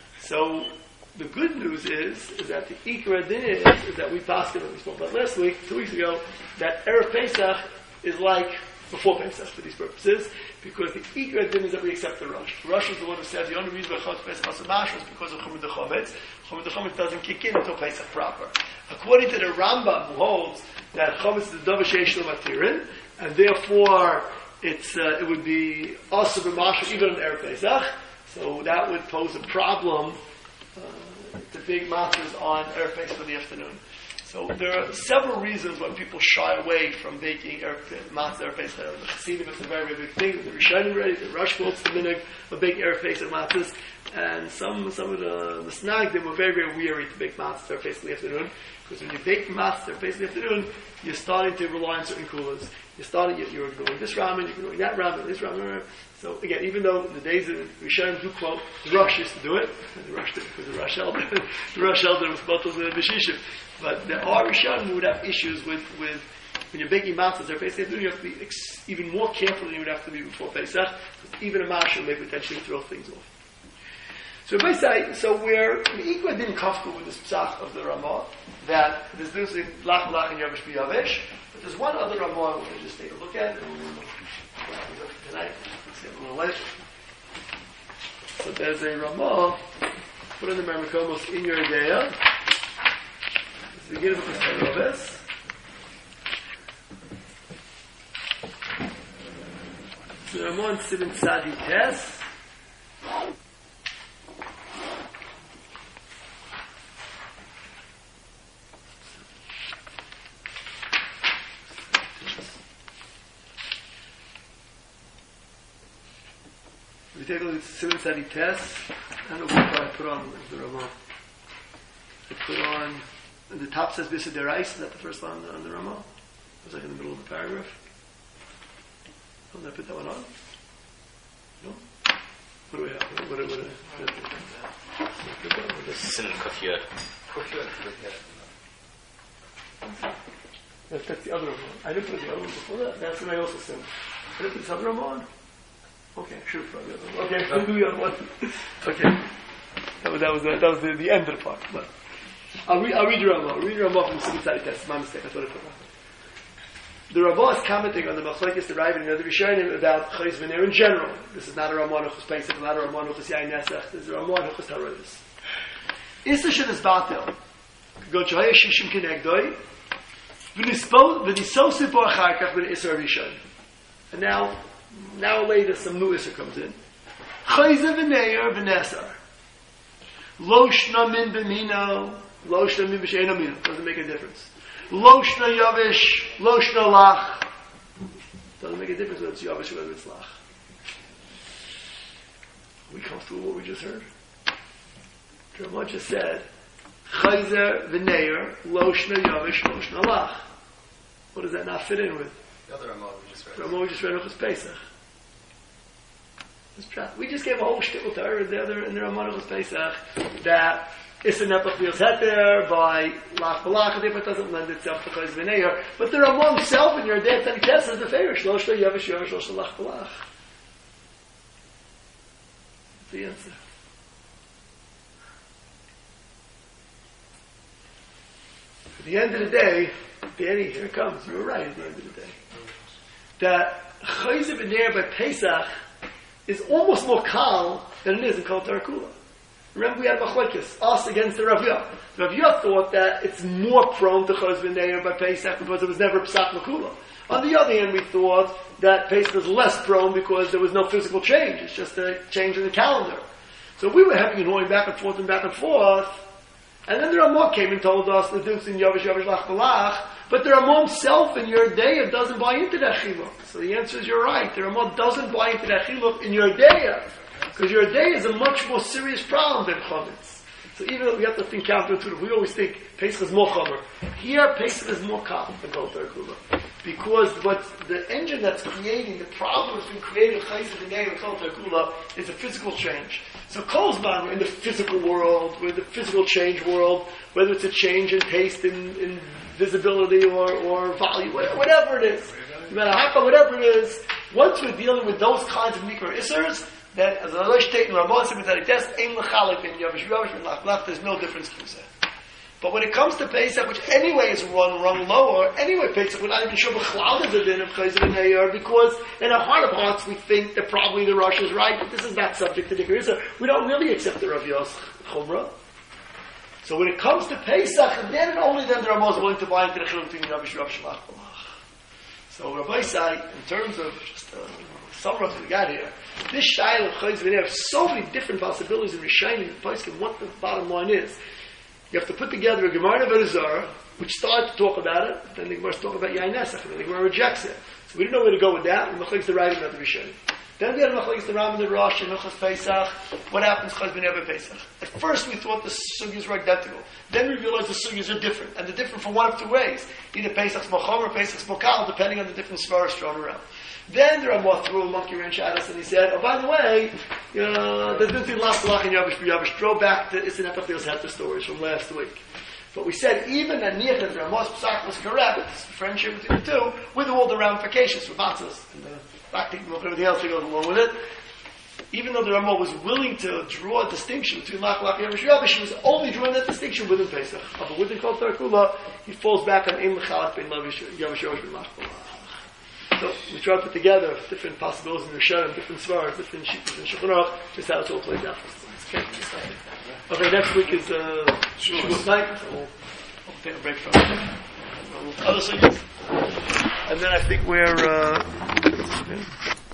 So, the good news is, is that the Ikra Din is, is that we passed it, we spoke about last week, two weeks ago, that Erev Pesach is like before Pesach for these purposes, because the Ikra Din is that we accept the Rosh. Rosh is the one who says the only reason we Chutz Pesach Asamash is because of Chumud Chometz. Chumud Chometz doesn't kick in until Pesach proper. According to the Rambam, who holds that Chometz is the Davar Sheish Lo Matirin, and therefore it's uh, it would be also b'mashal even on Erev Pesach, so that would pose a problem. Uh, the big matzahs on Erev Pesach in the afternoon. So there are several reasons why people shy away from baking matzah Erev Pesach. The Chassidim is a very, very big thing. The Rishonim already, the Rosh quotes the minhag of baking Erev Pesach matzahs, and some some of the, the snagdim were very, very weary to bake matzah Erev Pesach in the afternoon, because when you bake matzah Erev Pesach in the afternoon, you're starting to rely on certain coolers. You're starting, you're, you're going this ramen, you're going that ramen, this ramen. So again, even though the days that Rishonim do quote, the Rosh used to do it, and the Rosh did it because the Rosh held it, the Rosh held it with bottles and b'shishim. But there are Rishonim who would have issues with, with when you're baking matzahs, they're basically you have to be ex- even more careful than you would have to be before Pesach, because even a marshal may potentially throw things off. So if I say, so we're Ikra Din comfortable with this psach of the Ramah, that there's this lach lach and yavish b'yavish, but there's one other Ramah I want to just take a look at, and we'll tonight. A little late. So there's a Ramah, put in the Mermakomos in your idea. Let's begin with the Tarovis. So the Ramah in Sibin Tzadi Tes. We take a look at Simon Tzadi Tes. I don't know what I put on the Ramah. I put on, and the top says Bisa Derais. Is that the first line on the, on the Ramah? It was like in the middle of the paragraph. Oh, did I put that one on? No? What do we have? What, what, what, what, what, what Sin Kufyud. That's, that's the other Ramah. I didn't put the other one before that. That's when I also said. I didn't put this other Ramah on. Okay, sure, probably. Okay, we'll do the other one. Okay, that was that was the, that was the, the end of the part. But I'll read I'll read your Ramah. I'll read your Ramah from the Tzadi Tes. My mistake. I thought I put that. The Ramah is commenting on the Machlokes the Rav and the other Rishonim about Chayz V'Ner in general. This is not a Ramah Nuchos Pesach, not a Ramah Nuchos Yain Nesach. This is a Ramah Nuchos Tarovis. Issa Shenes Batel Go Chaya Shishim Kinegdoi V'Nisosif Bo Acharkach V'Nisar Rishon. And now. Now later some new issa comes in. Chayza v'neir v'nesar. Loshna min b'mino. Loshna min b'sheino mino. Doesn't make a difference. Loshna yavish. Loshna lach. Doesn't make a difference whether it's yavish or whether it's lach. Are we comfortable with what we just heard? Ramah just said, Chayza v'neir. Loshna yavish. Loshna lach. What does that not fit in with? The other Ramah we just read. Ramah we just read Hilchos Pesach. This prat. We just gave a whole shtickle to her in the other in the Ramah Hilchos Pesach that it's an Nepach feels heter by Lach Balach, but it doesn't lend itself to Chayz V'Neir. But the Ramah himself in your day Tani Tess is the favorite. Shlosh Lo Yavish Yavish Shlosh Lach Balach. That's the answer. At the end of the day, Danny, here it comes. You were right at the end of the day. That Chayz V'Neir by Pesach is almost more kal than it is in Kol Torah Kula. Remember, we had machlokes, us against the Rav Yah. Rav Yah thought that it's more prone to Chayz V'Neir by Pesach because it was never Pesach Makula. On the other hand, we thought that Pesach was less prone because there was no physical change. It's just a change in the calendar. So we were having and hawing back and forth and back and forth. And then the Ramah came and told us the Dukes in Yavish Yavish Lach Balach. But the Ramah himself in your day doesn't buy into that chiluk. So the answer is you're right. The Ramah doesn't buy into that chiluk in your day. Because your day is a much more serious problem than chametz. So even though we have to think counterintuitive, we always think Pesach is more chamer. Here, Pesach is more calm than Kol Torah Kula. Because what the engine that's creating, the problem between creating Chayz V'Neir and Kol Torah Kula is a physical change. So Kolzman, we're in the physical world, we're in the physical change world, whether it's a change in taste, in, in visibility, or, or value, whatever it is. No matter how, whatever it is, once we're dealing with those kinds of mikra isers, then as a Rosh Tate and Ramon said that it does aim l'chalik and Yavish Yavish and Lach, there's no difference to say. But when it comes to Pesach, which anyway is run run lower, anyway Pesach we're not even sure b'chlal is a din of Chayz V'Neir because in our heart of hearts we think that probably the Rosh is right, but this is not subject to Dikar Yisrael. We don't really accept the Rav Yos Chumrah. So when it comes to Pesach, then and only then the Ramah is willing to buy into the chiluk between Yavish Yavish and Lach. So Rabbi Sai, in terms of just uh, summary of what we got here, this Shail of Chayz V'Neir have so many different possibilities in Rishonim and Poskim. What the bottom line is, you have to put together a Gemara and a Zara, which started to talk about it, then the Gemara talk about Yain Nesach, and then the Gemara rejects it. So we didn't know where to go with that, and Machlekes the Rav and the Rishonim. Then we had Machlekes the Rav and the Rosh and Hilchos Pesach. What happens Chayz V'Neir by Pesach? At first we thought the sugyas were identical. Then we realized the sugyas are different, and they're different from one of two ways. Either Pesach's Mochom or Pesach's Mokal, depending on the different svaras thrown around. Then the Ramah threw a monkey wrench at us and he said, oh, by the way, uh, there's been Lach Balach and Yavish Yavish. Throw back the Issa Nepachil's Heter stories from last week. But we said, even that Niach that the Ramah's Pesach was correct, it's friendship between the two, with all the ramifications for matzahs and the practical and everything else that goes along with it. Even though the Ramah was willing to draw a distinction between Lach Balach and Yavish Yavish, he was only drawing that distinction within Pesach. But within Kol Torah Kula, he falls back on Ein L'chalak Ben Yavish Yavish and Lach Balach. So we try to put together different possibilities in Rishonim, different svaras, different shittas in Shulchan Aruch, just how it all plays out. Okay, okay next week is uh, Shavuot night, so we'll, we'll take a break from it. Other things. And then I think we're... Uh,